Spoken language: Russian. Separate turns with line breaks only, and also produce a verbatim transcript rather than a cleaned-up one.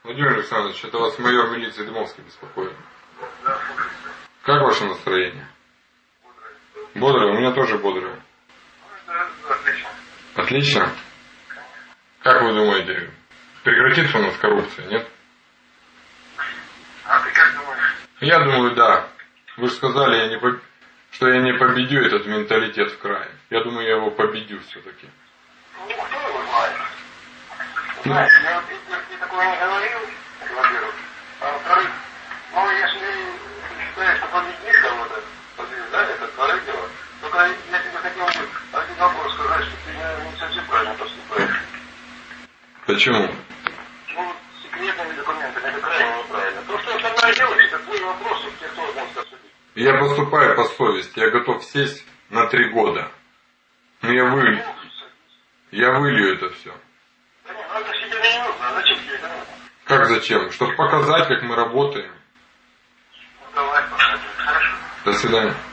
Владимир Александрович, это вас майор милиции Дымовский беспокоит. Как ваше настроение? Бодрое. У меня тоже бодрое.
Отлично.
Отлично? Как вы думаете, прекратится у нас коррупция, нет?
А ты как думаешь?
Я думаю, да. Вы же сказали, я не поб... что я не победю этот менталитет в крае. Я думаю, я его победю все-таки.
Ну, кто его знает? Знаешь, я вот я такое не говорил, во-первых. А во-вторых, ну, если считаешь, что победишь кого-то, да, это второе дело. Только я тебе хотел бы один вопрос сказать, что ты не, не совсем правильно поступаешь.
Почему?
Ну, секретными документами это крайне неправильно. То, что основное дело, это твой вопрос, тебе кто может осудить.
Я поступаю по совести. Я готов сесть на три года. Но я вылью. Я вылью это все.
Да нет, ну это себе не нужно. А зачем тебе это нужно?
Как зачем? Чтобы показать, как мы работаем.
Ну давай, пожалуйста. Хорошо.
До свидания.